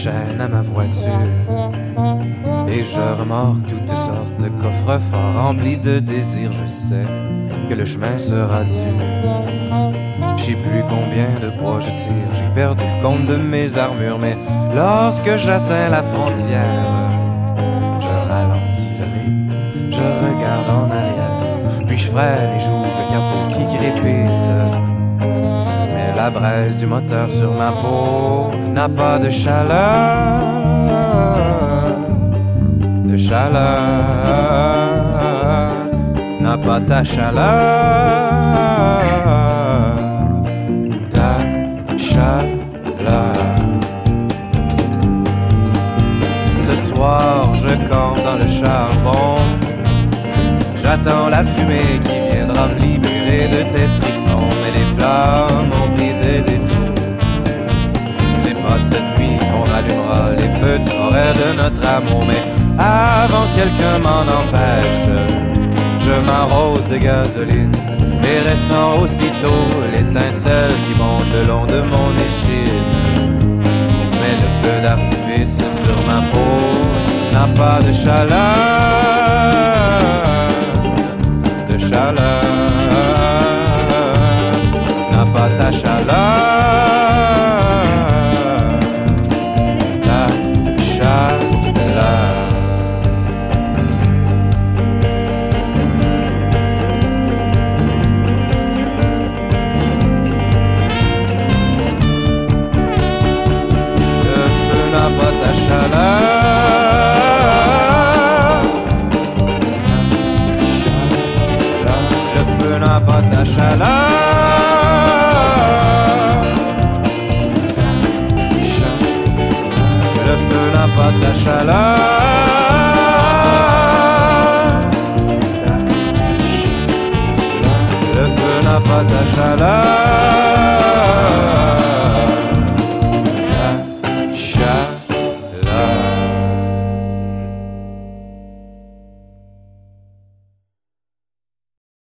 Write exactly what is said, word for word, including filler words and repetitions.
chaînes à ma voiture. Et je remorque toutes sortes de coffres-forts remplis de désirs. Je sais que le chemin sera dur. Je sais plus combien de poids je tire. J'ai perdu le compte de mes armures. Mais lorsque j'atteins la frontière, je ralentis le rythme, je regarde en arrière. Puis je freine et j'ouvre le capot qui crépite. Mais la braise du moteur sur ma peau n'a pas de chaleur. De chaleur, n'a pas ta chaleur, ta chaleur. Ce soir je campe dans le charbon, j'attends la fumée qui viendra me libérer de tes frissons. Mais les flammes ont pris des détours. C'est pas cette nuit qu'on rallumera les feux de forêt de notre amour. Mais avant que quelqu'un m'en empêche, je m'arrose de gasoline et ressens aussitôt l'étincelle qui monte le long de mon échine. Mais le feu d'artifice sur ma peau n'a pas de chaleur.